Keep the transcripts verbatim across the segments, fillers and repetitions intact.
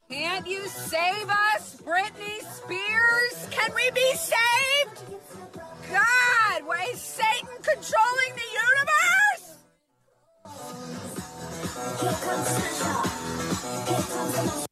Can't you save us, Britney Spears? Can we be saved? God, why is Satan controlling the universe? Here comes Santa. Here comes the most.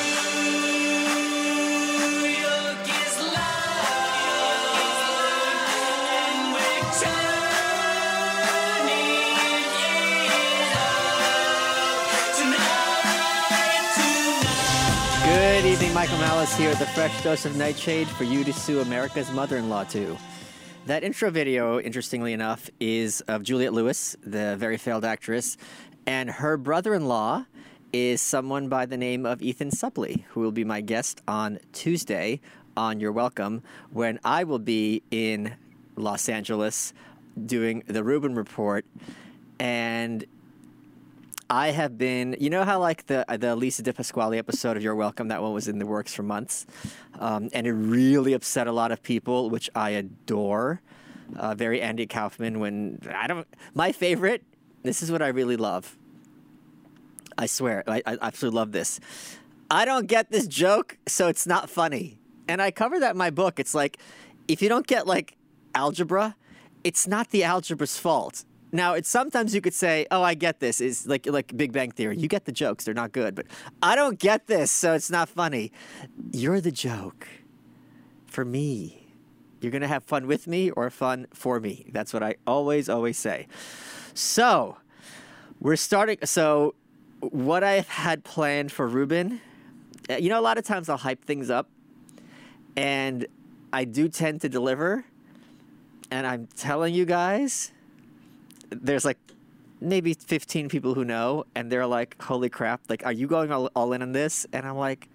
Good evening, Michael Malice here with a fresh dose of Nightshade for you to sue America's mother-in-law to. That intro video, interestingly enough, is of Juliette Lewis, the very failed actress, and her brother-in-law is someone by the name of Ethan Suplee, who will be my guest on Tuesday on You're Welcome, when I will be in Los Angeles doing the Rubin Report. And I have been, you know how like the the Lisa DePasquale episode of You're Welcome, that one was in the works for months, um, and it really upset a lot of people, which I adore. Uh, very Andy Kaufman. When I don't, my favorite. This is what I really love. I swear, I, I absolutely love this. I don't get this joke, so it's not funny, and I cover that in my book. It's like, if you don't get like algebra, it's not the algebra's fault. Now, it's sometimes you could say, oh, I get this. It's like like Big Bang Theory. You get the jokes. They're not good. But I don't get this, so it's not funny. You're the joke for me. You're going to have fun with me or fun for me. That's what I always, always say. So, we're starting. So, what I had planned for Rubin, you know, a lot of times I'll hype things up. And I do tend to deliver. And I'm telling you guys, there's like maybe fifteen people who know, and they're like, holy crap, like, are you going all, all in on this? And I'm like,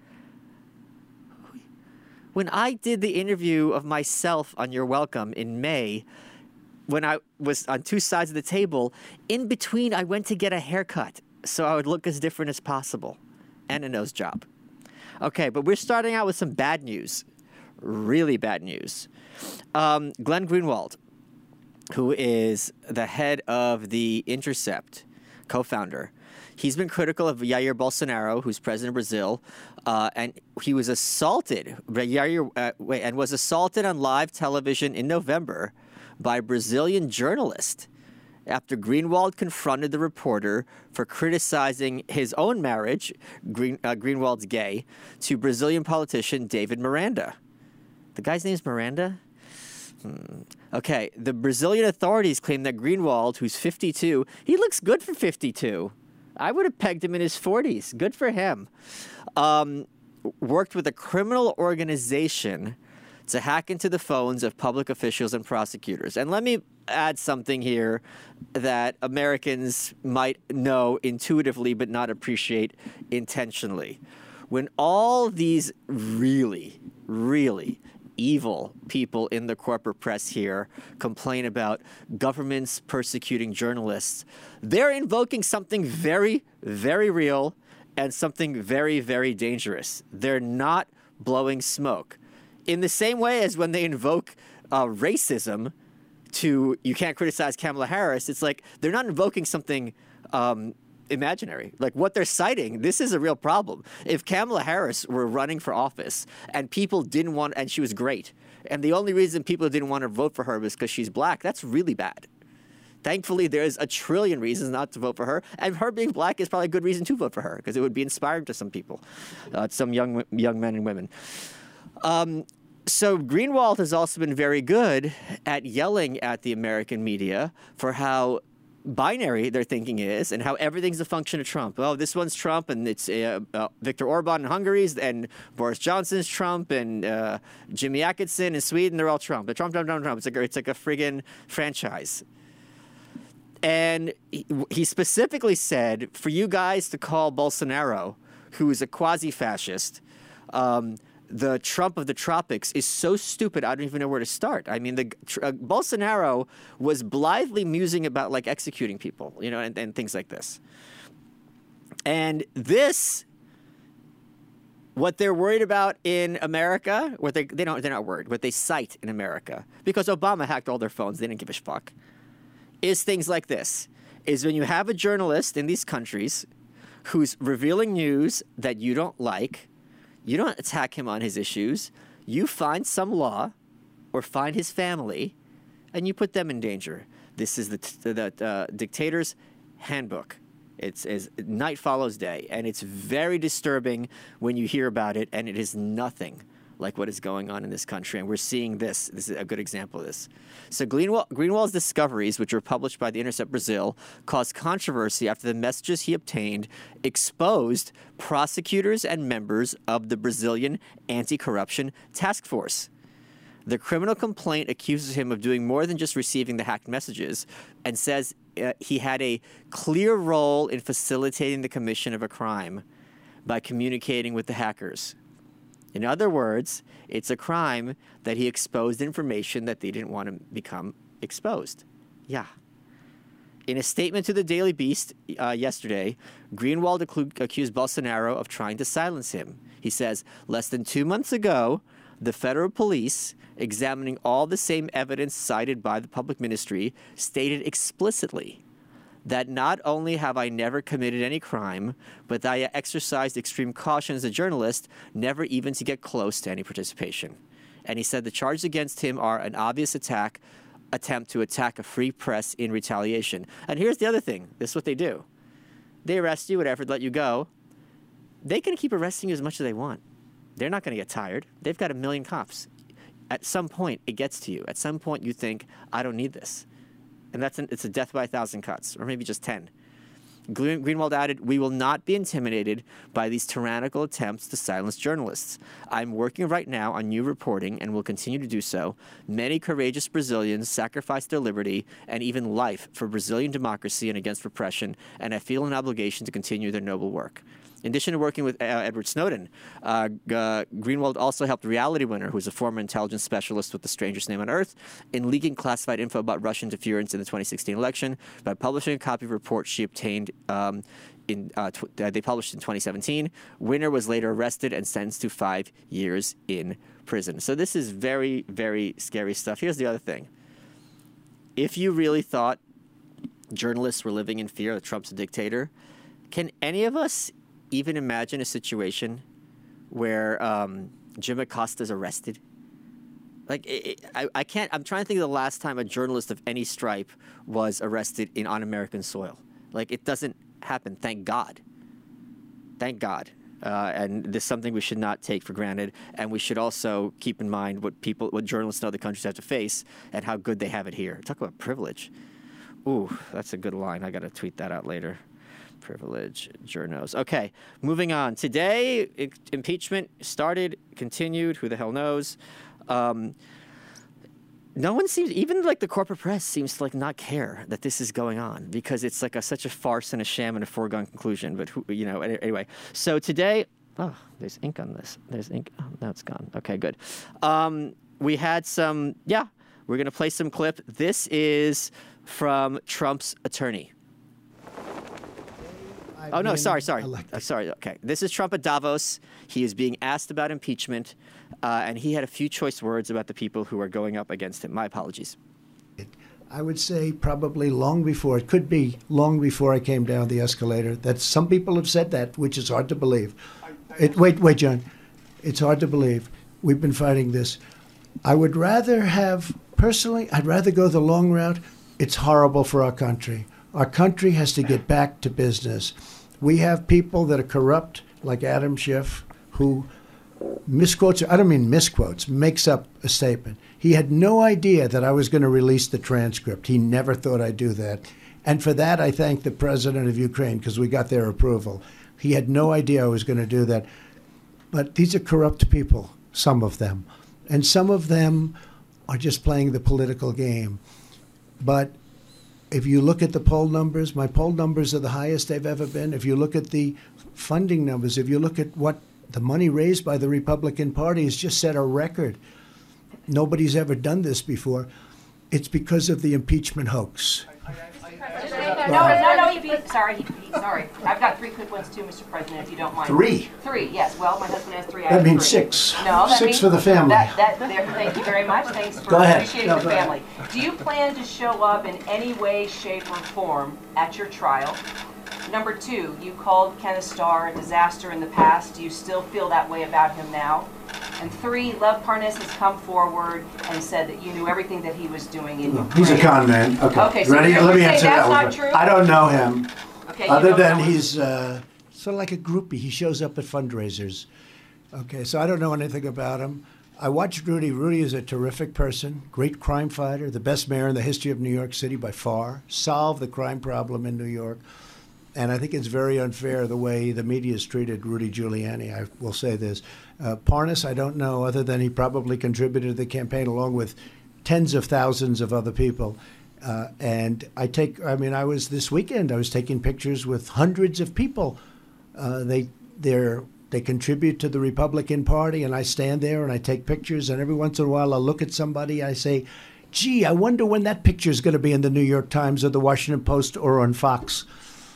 when I did the interview of myself on You're Welcome in May, when I was on two sides of the table, in between I went to get a haircut so I would look as different as possible, and a nose job. Okay, but we're starting out with some bad news, really bad news. Um, Glenn Greenwald, who is the head of The Intercept, co-founder. He's been critical of Jair Bolsonaro, who's president of Brazil, uh, and he was assaulted, Jair, uh, wait, and was assaulted on live television in November by a Brazilian journalist after Greenwald confronted the reporter for criticizing his own marriage, Green, uh, Greenwald's gay, to Brazilian politician David Miranda. The guy's name's Miranda? Hmm. Okay, the Brazilian authorities claim that Greenwald, who's fifty-two, he looks good for fifty-two. I would have pegged him in his forties. Good for him. Um, worked with a criminal organization to hack into the phones of public officials and prosecutors. And let me add something here that Americans might know intuitively but not appreciate intentionally. When all these really, really evil people in the corporate press here complain about governments persecuting journalists, they're invoking something very, very real and something very, very dangerous. They're not blowing smoke. In the same way as when they invoke uh, racism to, you can't criticize Kamala Harris, it's like they're not invoking something um, imaginary. Like what they're citing, this is a real problem. If Kamala Harris were running for office and people didn't want, and she was great, and the only reason people didn't want to vote for her was because she's black, that's really bad. Thankfully, there's a trillion reasons not to vote for her, and her being black is probably a good reason to vote for her, because it would be inspiring to some people, uh, some young young men and women. Um, so Greenwald has also been very good at yelling at the American media for how binary their thinking is and how everything's a function of Trump. Oh, this one's Trump, and it's uh, uh, Viktor Orban in Hungary, and Boris Johnson's Trump, and uh, Jimmy Atkinson in Sweden, they're all Trump. They're Trump, Trump, Trump, Trump. It's like, it's like a friggin' franchise. And he, he specifically said, for you guys to call Bolsonaro, who is a quasi-fascist, um, the Trump of the tropics is so stupid, I don't even know where to start. I mean, the uh, Bolsonaro was blithely musing about, like, executing people, you know, and, and things like this. And this, what they're worried about in America, what they, they don't, they're not worried, what they cite in America, because Obama hacked all their phones, they didn't give a fuck, is things like this, is when you have a journalist in these countries who's revealing news that you don't like. You don't attack him on his issues. You find some law or find his family, and you put them in danger. This is the, t- the uh, dictator's handbook. It's as night follows day, and it's very disturbing when you hear about it, and it is nothing like what is going on in this country. And we're seeing this. This is a good example of this. So Greenwald, Greenwald's discoveries, which were published by The Intercept Brazil, caused controversy after the messages he obtained exposed prosecutors and members of the Brazilian Anti-Corruption Task Force. The criminal complaint accuses him of doing more than just receiving the hacked messages and says uh, he had a clear role in facilitating the commission of a crime by communicating with the hackers. In other words, it's a crime that he exposed information that they didn't want to become exposed. Yeah. In a statement to the Daily Beast uh, yesterday, Greenwald accu- accused Bolsonaro of trying to silence him. He says, less than two months ago, the federal police, examining all the same evidence cited by the public ministry, stated explicitly that not only have I never committed any crime, but that I exercised extreme caution as a journalist, never even to get close to any participation. And he said the charges against him are an obvious attack, attempt to attack a free press in retaliation. And here's the other thing. This is what they do. They arrest you, whatever, let you go. They can keep arresting you as much as they want. They're not going to get tired. They've got a million cops. At some point, it gets to you. At some point, you think, I don't need this. And that's an, it's a death by a thousand cuts, or maybe just ten. Green, Greenwald added, we will not be intimidated by these tyrannical attempts to silence journalists. I'm working right now on new reporting and will continue to do so. Many courageous Brazilians sacrificed their liberty and even life for Brazilian democracy and against repression, and I feel an obligation to continue their noble work. In addition to working with uh, Edward Snowden, uh, uh, Greenwald also helped Reality Winner, who is a former intelligence specialist with the strangest name on earth, in leaking classified info about Russian interference in the twenty sixteen election by publishing a copy of a report she obtained um, in uh, tw- uh, they published in twenty seventeen. Winner was later arrested and sentenced to five years in prison. So this is very, very scary stuff. Here's the other thing. If you really thought journalists were living in fear that Trump's a dictator, can any of us even imagine a situation where um, Jim Acosta's arrested? Like, it, it, I, I can't, I'm trying to think of the last time a journalist of any stripe was arrested in on American soil. Like, it doesn't happen, thank God. Thank God. Uh, and this is something we should not take for granted. And we should also keep in mind what people, what journalists in other countries have to face and how good they have it here. Talk about privilege. Ooh, that's a good line. I got to tweet that out later. Privilege journos. Okay, moving on. Today, it, impeachment started, continued. Who the hell knows? Um, no one seems, even like the corporate press seems to like not care that this is going on because it's like a, such a farce and a sham and a foregone conclusion. But who, you know, anyway. So today, oh, there's ink on this. There's ink. Oh, now it's gone. Okay, good. Um, we had some. Yeah, we're gonna play some clip. This is from Trump's attorney. Oh, no, sorry, sorry. Uh, sorry, okay. This is Trump at Davos. He is being asked about impeachment, uh, and he had a few choice words about the people who are going up against him. My apologies. I would say probably long before, it could be long before I came down the escalator, that some people have said that, which is hard to believe. It, wait, wait, John. It's hard to believe. We've been fighting this. I would rather have, personally, I'd rather go the long route. It's horrible for our country. Our country has to get back to business. We have people that are corrupt, like Adam Schiff, who misquotes, I don't mean misquotes, makes up a statement. He had no idea that I was going to release the transcript. He never thought I'd do that. And for that, I thank the president of Ukraine, because we got their approval. He had no idea I was going to do that. But these are corrupt people, some of them. And some of them are just playing the political game. But if you look at the poll numbers, my poll numbers are the highest they've ever been. If you look at the funding numbers, if you look at what the money raised by the Republican Party has just set a record. Nobody's ever done this before. It's because of the impeachment hoax. No, no, no, he beat, sorry, he, he, sorry. I've got three quick ones too, Mister President, if you don't mind. Three? Three, yes. Well, my husband has three. I That have means three. six. No, that Six means, for the family. That, that, there, thank you very much. Thanks for Go ahead. appreciating No, the go ahead. family. Do you plan to show up in any way, shape, or form at your trial? number two, you called Kenneth Starr a disaster in the past. Do you still feel that way about him now? And three, Lev Parnas has come forward and said that you knew everything that he was doing in Ukraine. He's a con man. Okay. Okay, so Ready? you're Let me saying answer that's that not one. true? I don't know him. Okay, you Other don't than know him. he's uh, sort of like a groupie. He shows up at fundraisers. Okay, so I don't know anything about him. I watched Rudy. Rudy is a terrific person, great crime fighter, the best mayor in the history of New York City by far, solved the crime problem in New York. And I think it's very unfair the way the media has treated Rudy Giuliani. I will say this. Uh, Parnas, I don't know, other than he probably contributed to the campaign along with tens of thousands of other people. Uh, and I take, I mean, I was this weekend, I was taking pictures with hundreds of people. Uh, they, they're, they contribute to the Republican Party, and I stand there and I take pictures, and every once in a while I'll look at somebody, I say, gee, I wonder when that picture is going to be in the New York Times or the Washington Post or on Fox.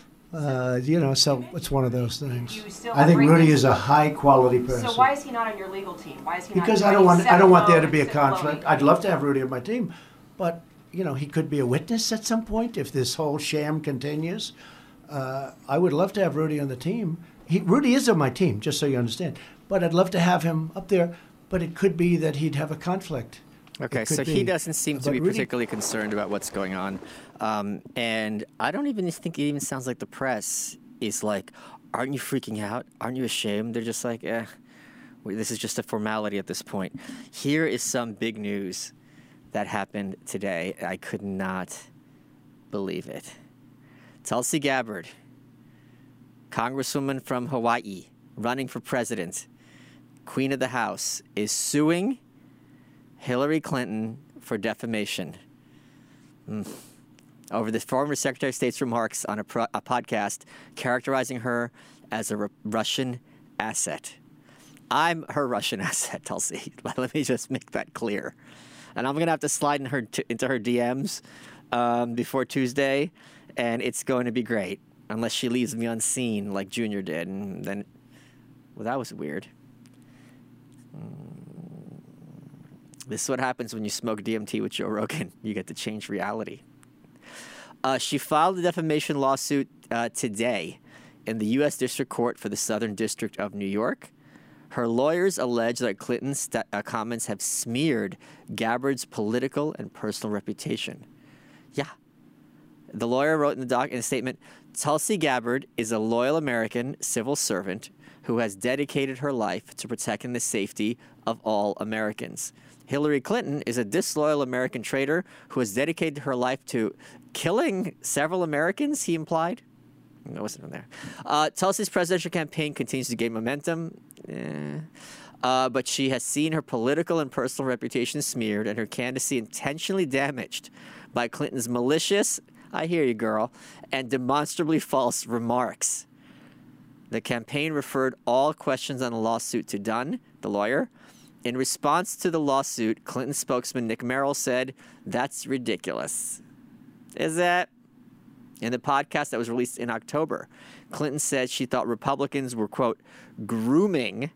Uh, you know, so it's one of those things. You still I think bring Rudy this- is a high quality person. So why is he not on your legal team? Why is he Because not I don't want I don't want there to Seth be a Loeb, conflict. Seth I'd love to have Rudy on my team, but you know, he could be a witness at some point if this whole sham continues. Uh, I would love to have Rudy on the team. He, Rudy is on my team, just so you understand. But I'd love to have him up there. But it could be that he'd have a conflict. Okay, It could so be. he doesn't seem to But be Rudy- particularly concerned about what's going on. Um, and I don't even think it even sounds like the press is like, aren't you freaking out? Aren't you ashamed? They're just like, eh, well, this is just a formality at this point. Here is some big news that happened today. I could not believe it. Tulsi Gabbard, Congresswoman from Hawaii, running for president, Queen of the House, is suing Hillary Clinton for defamation mm. over the former Secretary of State's remarks on a, pro- a podcast characterizing her as a Ru- Russian asset. I'm her Russian asset, Tulsi. Let me just make that clear. And I'm going to have to slide in her t- into her D Ms um, before Tuesday, and it's going to be great, unless she leaves me unseen like Junior did. And then, well, that was weird. This is what happens when you smoke D M T with Joe Rogan. You get to change reality. Uh, she filed a defamation lawsuit uh, today in the U S District Court for the Southern District of New York. Her lawyers allege that Clinton's st- uh, comments have smeared Gabbard's political and personal reputation. Yeah. The lawyer wrote in the doc in a statement, Tulsi Gabbard is a loyal American civil servant who has dedicated her life to protecting the safety of all Americans. Hillary Clinton is a disloyal American traitor who has dedicated her life to killing several Americans, he implied. I wasn't in there. Uh, Tulsi's presidential campaign continues to gain momentum, eh. uh, but she has seen her political and personal reputation smeared and her candidacy intentionally damaged by Clinton's malicious, I hear you, girl, and demonstrably false remarks. The campaign referred all questions on the lawsuit to Dunn, the lawyer. In response to the lawsuit, Clinton spokesman Nick Merrill said, "That's ridiculous." Is that? In the podcast that was released in October, Clinton said she thought Republicans were, quote, grooming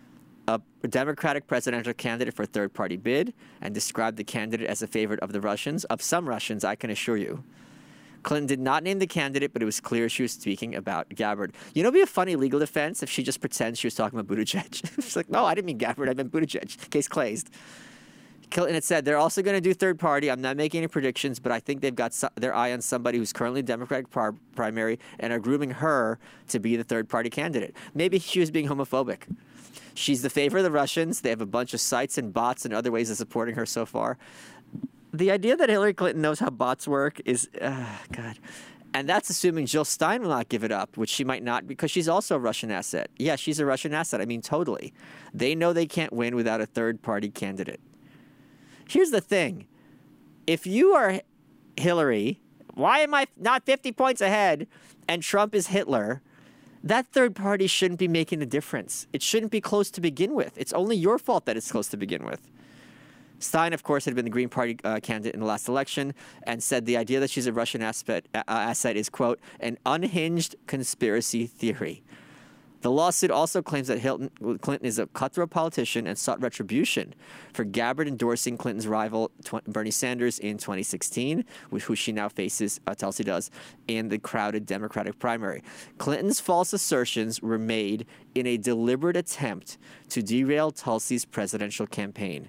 a Democratic presidential candidate for a third-party bid and described the candidate as a favorite of the Russians, of some Russians, I can assure you. Clinton did not name the candidate, but it was clear she was speaking about Gabbard. You know, it'd be a funny legal defense if she just pretends she was talking about Buttigieg. She's like, no, I didn't mean Gabbard, I meant Buttigieg. Case closed. Clinton had said they're also going to do third party. I'm not making any predictions, but I think they've got so- their eye on somebody who's currently Democratic par- primary and are grooming her to be the third party candidate. Maybe she was being homophobic. She's the favorite of the Russians. They have a bunch of sites and bots and other ways of supporting her so far. The idea that Hillary Clinton knows how bots work is, uh, God. And that's assuming Jill Stein will not give it up, which she might not, because she's also a Russian asset. Yeah, she's a Russian asset. I mean, totally. They know they can't win without a third-party candidate. Here's the thing. If you are Hillary, why am I not fifty points ahead and Trump is Hitler? That third party shouldn't be making a difference. It shouldn't be close to begin with. It's only your fault that it's close to begin with. Stein, of course, had been the Green Party uh, candidate in the last election and said the idea that she's a Russian asset, uh, asset is, quote, an unhinged conspiracy theory. The lawsuit also claims that Hilton, Clinton is a cutthroat politician and sought retribution for Gabbard endorsing Clinton's rival Bernie Sanders in twenty sixteen, who she now faces, uh, Tulsi does, in the crowded Democratic primary. Clinton's false assertions were made in a deliberate attempt to derail Tulsi's presidential campaign.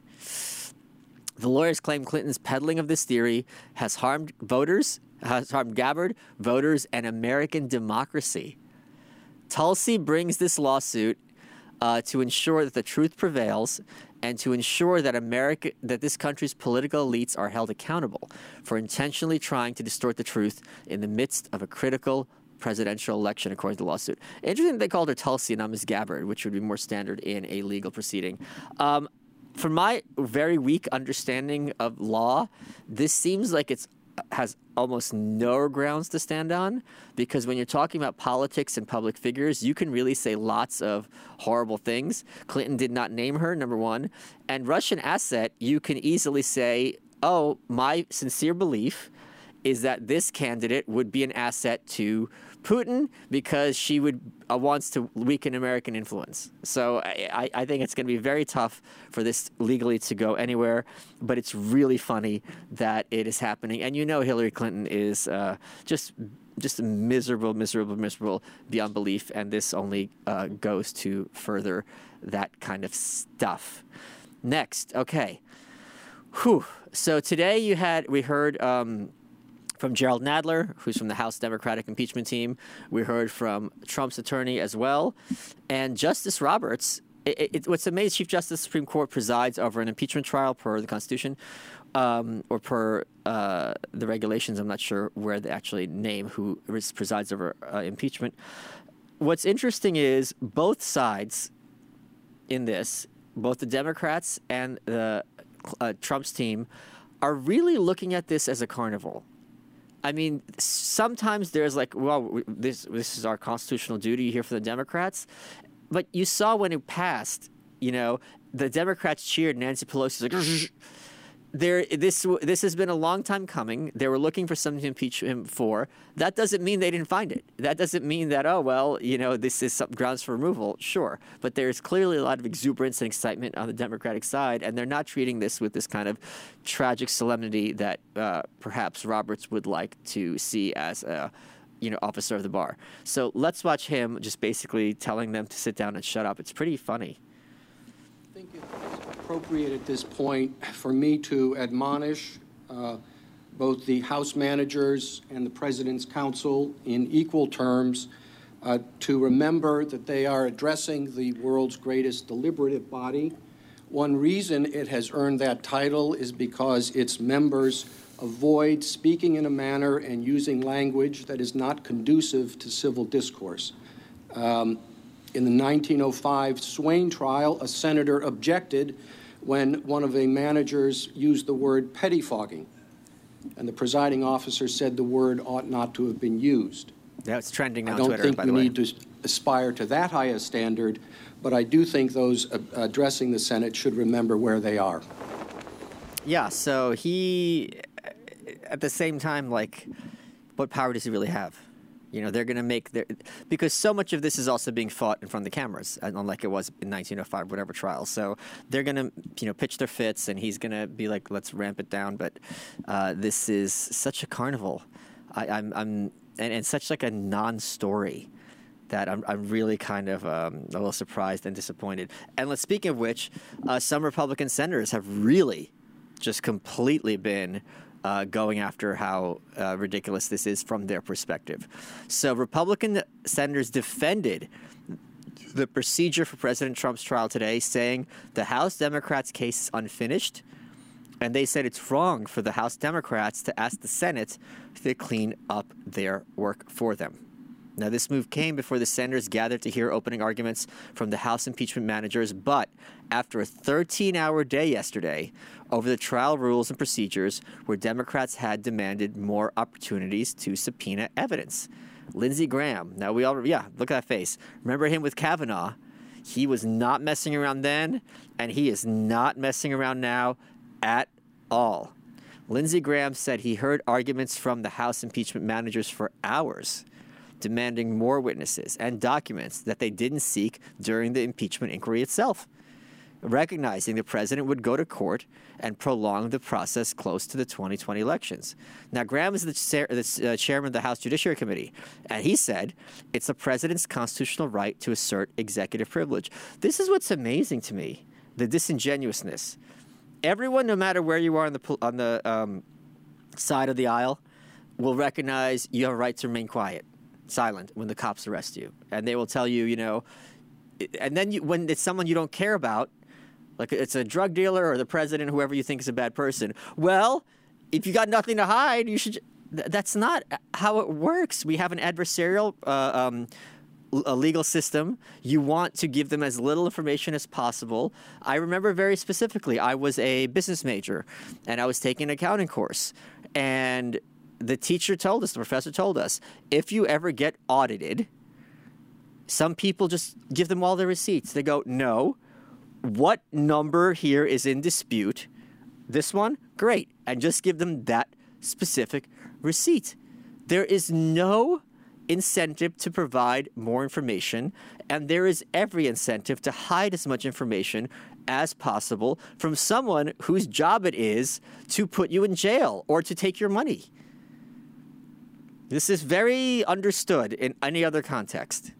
The lawyers claim Clinton's peddling of this theory has harmed voters, has harmed Gabbard, voters, and American democracy. Tulsi brings this lawsuit uh, to ensure that the truth prevails and to ensure that America, that this country's political elites are held accountable for intentionally trying to distort the truth in the midst of a critical presidential election, according to the lawsuit. Interesting that they called her Tulsi and not Miz Gabbard, which would be more standard in a legal proceeding. Um, from my very weak understanding of law, this seems like it's has almost no grounds to stand on, because when you're talking about politics and public figures, you can really say lots of horrible things. Clinton did not name her, number one. And Russian asset, you can easily say, oh, my sincere belief is that this candidate would be an asset to Putin because she would uh, wants to weaken American influence. So I, I think it's going to be very tough for this legally to go anywhere, but it's really funny that it is happening. And you know Hillary Clinton is uh, just just miserable, miserable, miserable beyond belief, and this only uh, goes to further that kind of stuff. Next, okay. Whew. So today you had, we heard... Um, from Gerald Nadler, who's from the House Democratic impeachment team. We heard from Trump's attorney as well. And Justice Roberts, it, it, what's amazing, Chief Justice of the Supreme Court presides over an impeachment trial per the Constitution, um, or per uh, the regulations. I'm not sure where they actually name who presides over uh, impeachment. What's interesting is both sides in this, both the Democrats and the uh, Trump's team, are really looking at this as a carnival. I mean, sometimes there's like, well, this this is our constitutional duty. You hear from the Democrats. But you saw when it passed, you know, the Democrats cheered. Nancy Pelosi's like, there, this this has been a long time coming. They were looking for something to impeach him for. That doesn't mean they didn't find it. That doesn't mean that, oh, well, you know, this is some grounds for removal. Sure. But there's clearly a lot of exuberance and excitement on the Democratic side, and they're not treating this with this kind of tragic solemnity that uh, perhaps Roberts would like to see as a, you know, officer of the bar. So let's watch him just basically telling them to sit down and shut up. It's pretty funny. I think it's appropriate at this point for me to admonish uh, both the House managers and the President's counsel in equal terms uh, to remember that they are addressing the world's greatest deliberative body. One reason it has earned that title is because its members avoid speaking in a manner and using language that is not conducive to civil discourse. Um, In the nineteen oh five Swain trial, a senator objected when one of the managers used the word pettifogging, and the presiding officer said the word ought not to have been used. That's trending on I don't Twitter, think by we the way. need to aspire to that high a standard, but I do think those uh, addressing the Senate should remember where they are. Yeah, so he, at the same time, like, what power does he really have? You know, they're going to make their, because so much of this is also being fought in front of the cameras, unlike it was in nineteen oh five, whatever trial. So they're going to, you know, pitch their fits, and he's going to be like, let's ramp it down. But uh, this is such a carnival. I, I'm, I'm, and, and such like a non-story that I'm, I'm really kind of um, a little surprised and disappointed. And let's, speaking of which, uh, some Republican senators have really just completely been Uh, going after how uh, ridiculous this is from their perspective. So Republican senators defended the procedure for President Trump's trial today, saying the House Democrats' case is unfinished, and they said it's wrong for the House Democrats to ask the Senate to clean up their work for them. Now, this move came before the senators gathered to hear opening arguments from the House impeachment managers, but after a thirteen-hour day yesterday over the trial rules and procedures where Democrats had demanded more opportunities to subpoena evidence. Lindsey Graham, now we all, yeah, look at that face. Remember him with Kavanaugh? He was not messing around then, and he is not messing around now at all. Lindsey Graham said he heard arguments from the House impeachment managers for hours demanding more witnesses and documents that they didn't seek during the impeachment inquiry itself, recognizing the president would go to court and prolong the process close to the twenty twenty elections. Now, Graham is the, chair, the uh, chairman of the House Judiciary Committee, and he said it's the president's constitutional right to assert executive privilege. This is what's amazing to me, the disingenuousness. Everyone, no matter where you are on the on the um, side of the aisle, will recognize you have a right to remain quiet, silent when the cops arrest you, and they will tell you, you know, and then you, when it's someone you don't care about, like it's a drug dealer or the president, whoever you think is a bad person. Well, if you got nothing to hide, you should. Th- that's not how it works. We have an adversarial uh, um, a legal system. You want to give them as little information as possible. I remember very specifically, I was a business major, and I was taking an accounting course, and the teacher told us, the professor told us, if you ever get audited, some people just give them all their receipts. They go, no. What number here is in dispute? This one? Great. And just give them that specific receipt. There is no incentive to provide more information, and there is every incentive to hide as much information as possible from someone whose job it is to put you in jail or to take your money. This is very understood in any other context.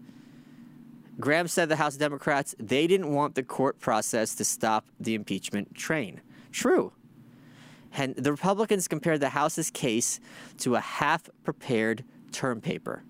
Graham said the House Democrats, they didn't want the court process to stop the impeachment train. True. And the Republicans compared the House's case to a half-prepared term paper.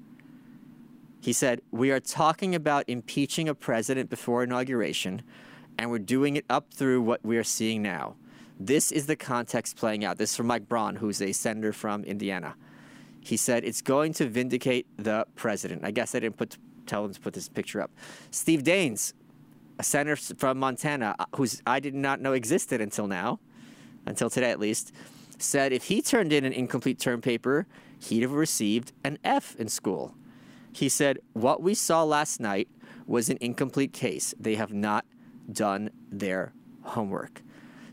He said, we are talking about impeaching a president before inauguration, and we're doing it up through what we are seeing now. This is the context playing out. This is from Mike Braun, who's a senator from Indiana. He said, it's going to vindicate the president. I guess I didn't put... tell him to put this picture up. Steve Daines, a senator from Montana, who's I did not know existed until now, until today at least, said if he turned in an incomplete term paper, he'd have received an F in school. He said, what we saw last night was an incomplete case. They have not done their homework.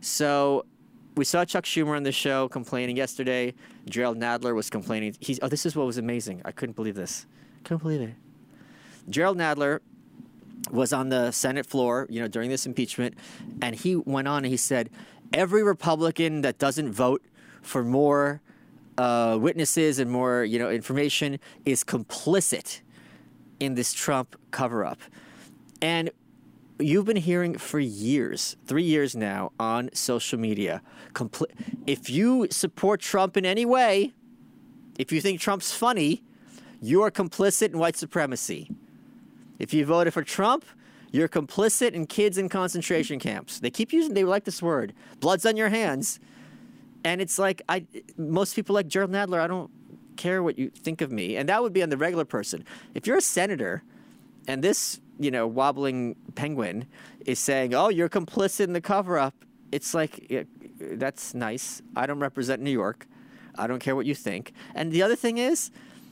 So we saw Chuck Schumer on the show complaining yesterday. Gerald Nadler was complaining. He's, oh, this is what was amazing. I couldn't believe this. Couldn't believe it. Gerald Nadler was on the Senate floor, you know, during this impeachment, and he went on and he said, every Republican that doesn't vote for more uh, witnesses and more, you know, information is complicit in this Trump cover-up. And you've been hearing for years, three years now, on social media, compli- if you support Trump in any way, if you think Trump's funny, you are complicit in white supremacy. If you voted for Trump, you're complicit in kids in concentration camps. They keep using, they like this word, blood's on your hands. And it's like, I, most people like Gerald Nadler, I don't care what you think of me. And that would be on the regular person. If you're a senator and this, you know, wobbling penguin is saying, oh, you're complicit in the cover-up, it's like, yeah, that's nice. I don't represent New York. I don't care what you think. And the other thing is,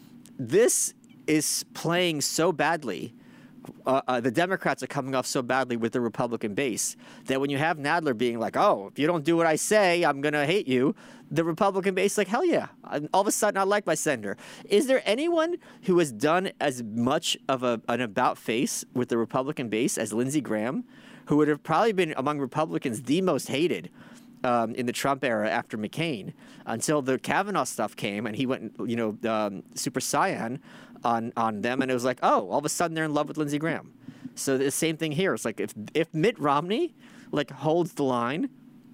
this is playing so badly. Uh, uh, the Democrats are coming off so badly with the Republican base that when you have Nadler being like, oh, if you don't do what I say, I'm going to hate you, the Republican base is like, hell yeah. All of a sudden, I like my senator. Is there anyone who has done as much of a, an about-face with the Republican base as Lindsey Graham, who would have probably been among Republicans the most hated Um, in the Trump era after McCain, until the Kavanaugh stuff came and he went, you know, um, Super Saiyan on, on them, and it was like, oh, all of a sudden they're in love with Lindsey Graham. So the same thing here. It's like if if Mitt Romney like holds the line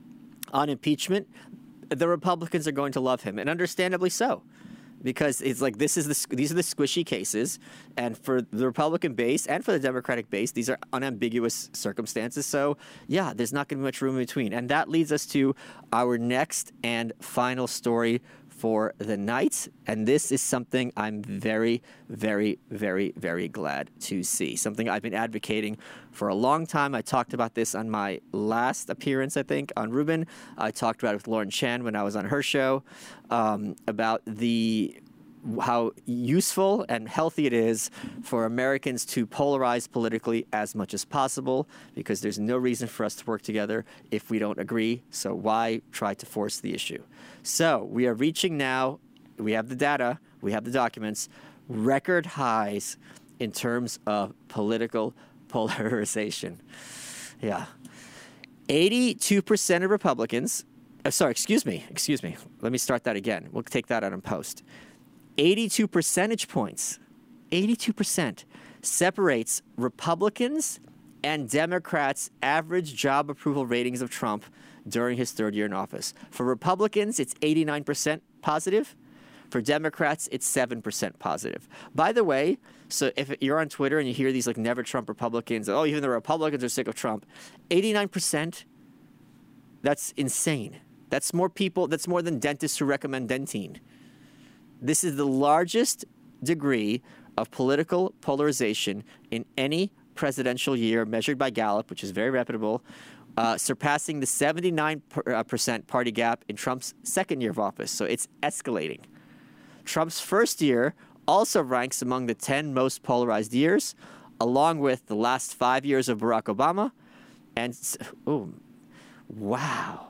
on impeachment, the Republicans are going to love him, and understandably so. Because it's like this is the these are the squishy cases, and for the Republican base and for the Democratic base, these are unambiguous circumstances. So yeah, there's not going to be much room in between, and that leads us to our next and final story for the night. And this is something I'm very, very, very, very glad to see. Something I've been advocating for a long time. I talked about this on my last appearance, I think, on Rubin. I talked about it with Lauren Chen when I was on her show um, about the how useful and healthy it is for Americans to polarize politically as much as possible, because there's no reason for us to work together if we don't agree. So why try to force the issue? So we are reaching now, we have the data, we have the documents, record highs in terms of political polarization. Yeah. eighty-two percent of Republicans, uh, sorry, excuse me, excuse me. Let me start that again. We'll take that out in post. eighty-two percentage points, eighty-two percent separates Republicans and Democrats' average job approval ratings of Trump during his third year in office. For Republicans, it's eighty-nine percent positive. For Democrats, it's seven percent positive. By the way, so if you're on Twitter and you hear these like never Trump Republicans, oh, even the Republicans are sick of Trump, eighty-nine percent, that's insane. That's more people, that's more than dentists who recommend Dentyne. This is the largest degree of political polarization in any presidential year measured by Gallup, which is very reputable, uh, surpassing the seventy-nine percent party gap in Trump's second year of office. So it's escalating. Trump's first year also ranks among the ten most polarized years, along with the last five years of Barack Obama. And, oh, wow.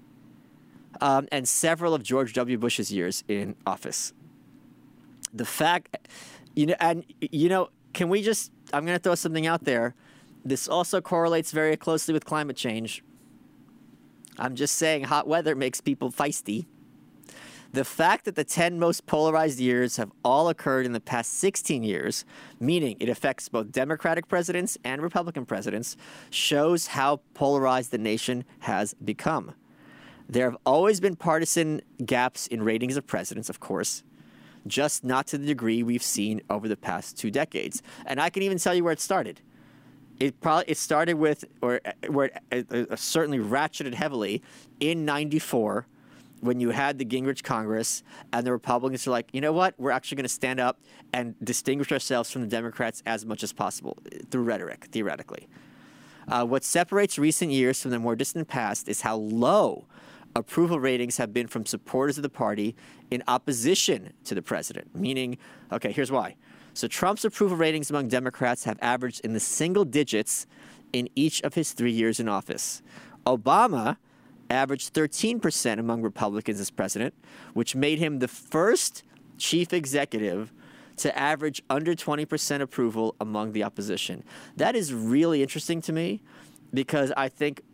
Um, and several of George W. Bush's years in office. The fact, you know, and, you know, can we just, I'm going to throw something out there. This also correlates very closely with climate change. I'm just saying hot weather makes people feisty. The fact that the ten most polarized years have all occurred in the past sixteen years, meaning it affects both Democratic presidents and Republican presidents, shows how polarized the nation has become. There have always been partisan gaps in ratings of presidents, of course, just not to the degree we've seen over the past two decades. And I can even tell you where it started. It probably it started with, or where it, it, it certainly ratcheted heavily in ninety-four, when you had the Gingrich Congress and the Republicans were like, you know what, we're actually going to stand up and distinguish ourselves from the Democrats as much as possible through rhetoric, theoretically. Uh, what separates recent years from the more distant past is how low approval ratings have been from supporters of the party in opposition to the president. Meaning, okay, here's why. So Trump's approval ratings among Democrats have averaged in the single digits in each of his three years in office. Obama averaged thirteen percent among Republicans as president, which made him the first chief executive to average under twenty percent approval among the opposition. That is really interesting to me because I think,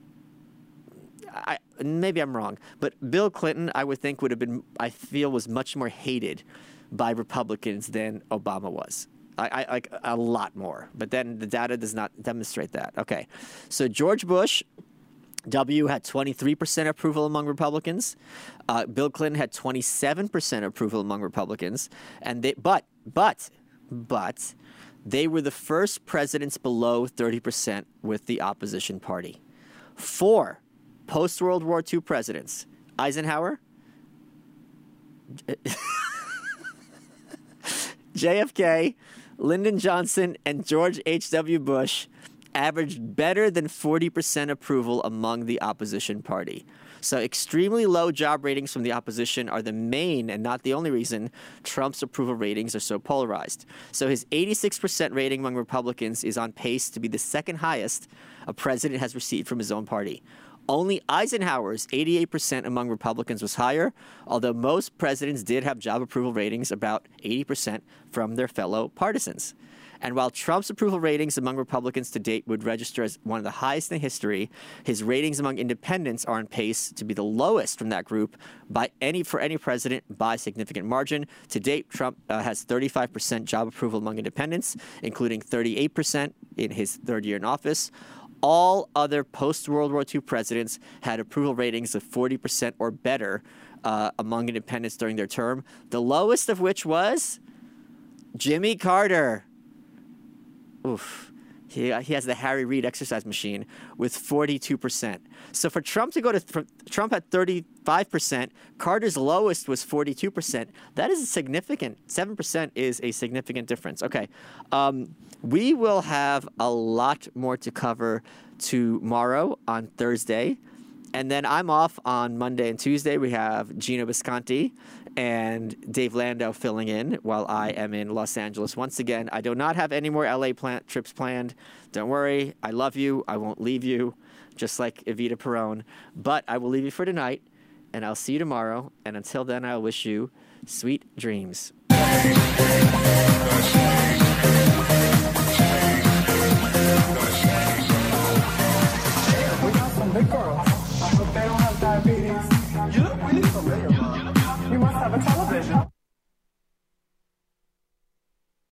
I, maybe I'm wrong, but Bill Clinton, I would think, would have been, I feel, was much more hated by Republicans than Obama was. I, I like a lot more, but then the data does not demonstrate that. Okay, so George Bush W had twenty-three percent approval among Republicans. Uh, Bill Clinton had twenty-seven percent approval among Republicans. And they, but, but, but, they were the first presidents below thirty percent with the opposition party. Four post-World War Two presidents, Eisenhower, J F K, Lyndon Johnson, and George H W Bush, averaged better than forty percent approval among the opposition party. So extremely low job ratings from the opposition are the main and not the only reason Trump's approval ratings are so polarized. So his eighty-six percent rating among Republicans is on pace to be the second highest a president has received from his own party. Only Eisenhower's eighty-eight percent among Republicans was higher, although most presidents did have job approval ratings about eighty percent from their fellow partisans. And while Trump's approval ratings among Republicans to date would register as one of the highest in history, his ratings among independents are on pace to be the lowest from that group by any for any president by a significant margin. To date, Trump uh, has thirty-five percent job approval among independents, including thirty-eight percent in his third year in office. All other post-World War Two presidents had approval ratings of forty percent or better uh, among independents during their term, the lowest of which was Jimmy Carter. Oof. He, he has the Harry Reid exercise machine with forty-two percent. So for Trump to go to, from, Trump had thirty-five percent, Carter's lowest was forty-two percent. That is a significant, seven percent is a significant difference. Okay. Um, we will have a lot more to cover tomorrow on Thursday. And then I'm off on Monday and Tuesday. We have Gino Visconti and Dave Landau filling in while I am in Los Angeles. Once again, I do not have any more L A plan- trips planned. Don't worry. I love you. I won't leave you, just like Evita Perón. But I will leave you for tonight, and I'll see you tomorrow. And until then, I wish you sweet dreams. We got some big girls. I hope they don't have diabetes. You look really familiar.